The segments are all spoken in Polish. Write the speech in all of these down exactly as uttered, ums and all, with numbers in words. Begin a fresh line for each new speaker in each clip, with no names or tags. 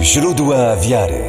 Źródła wiary.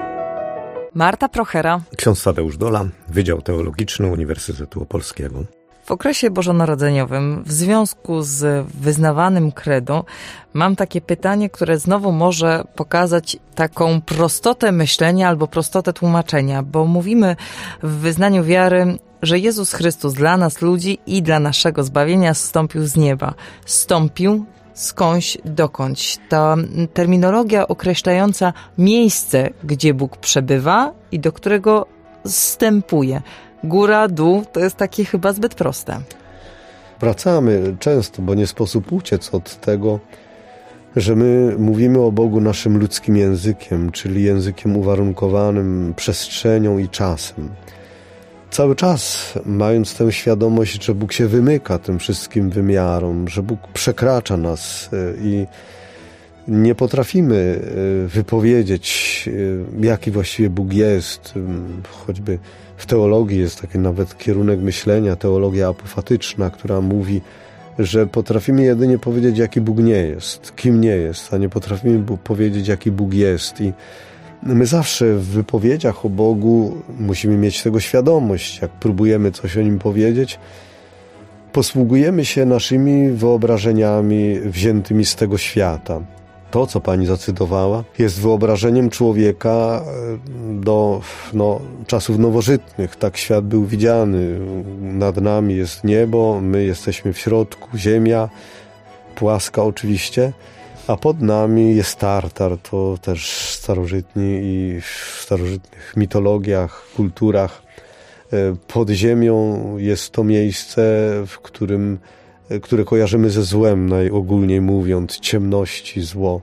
Marta Prochera.
Ksiądz Tadeusz Dola, Wydział Teologiczny Uniwersytetu Opolskiego.
W okresie bożonarodzeniowym, w związku z wyznawanym credo, mam takie pytanie, które znowu może pokazać taką prostotę myślenia albo prostotę tłumaczenia, bo mówimy w wyznaniu wiary, że Jezus Chrystus dla nas ludzi i dla naszego zbawienia zstąpił z nieba. Zstąpił skądś dokądś. Ta terminologia określająca miejsce, gdzie Bóg przebywa i do którego zstępuje. Góra, dół, to jest takie chyba zbyt proste.
Wracamy często, bo nie sposób uciec od tego, że my mówimy o Bogu naszym ludzkim językiem, czyli językiem uwarunkowanym przestrzenią i czasem. Cały czas mając tę świadomość, że Bóg się wymyka tym wszystkim wymiarom, że Bóg przekracza nas i nie potrafimy wypowiedzieć, jaki właściwie Bóg jest. Choćby w teologii jest taki nawet kierunek myślenia, teologia apofatyczna, która mówi, że potrafimy jedynie powiedzieć, jaki Bóg nie jest, kim nie jest, a nie potrafimy powiedzieć, jaki Bóg jest. I my zawsze w wypowiedziach o Bogu musimy mieć tego świadomość. Jak próbujemy coś o Nim powiedzieć, posługujemy się naszymi wyobrażeniami wziętymi z tego świata. To, co pani zacytowała, jest wyobrażeniem człowieka do no, czasów nowożytnych. Tak świat był widziany. Nad nami jest niebo, my jesteśmy w środku, ziemia, płaska oczywiście, a pod nami jest Tartar. To też starożytni i w starożytnych mitologiach, kulturach. Pod ziemią jest to miejsce, w którym które kojarzymy ze złem, najogólniej mówiąc, ciemności, zło.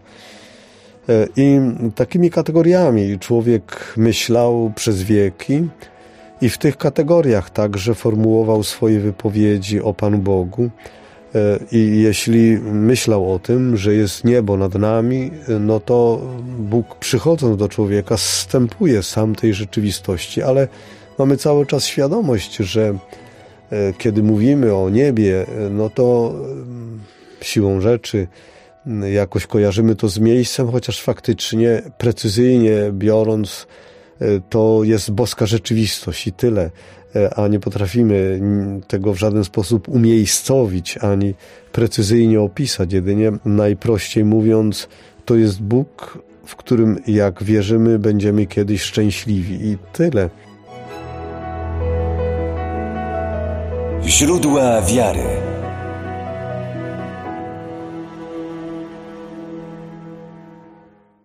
I takimi kategoriami człowiek myślał przez wieki i w tych kategoriach także formułował swoje wypowiedzi o Panu Bogu. I jeśli myślał o tym, że jest niebo nad nami, no to Bóg, przychodząc do człowieka, zstępuje sam tej rzeczywistości, ale mamy cały czas świadomość, że kiedy mówimy o niebie, no to siłą rzeczy jakoś kojarzymy to z miejscem, chociaż faktycznie, precyzyjnie biorąc, to jest boska rzeczywistość i tyle, a nie potrafimy tego w żaden sposób umiejscowić, ani precyzyjnie opisać. Jedynie najprościej mówiąc, to jest Bóg, w którym, jak wierzymy, będziemy kiedyś szczęśliwi i tyle.
Źródła wiary.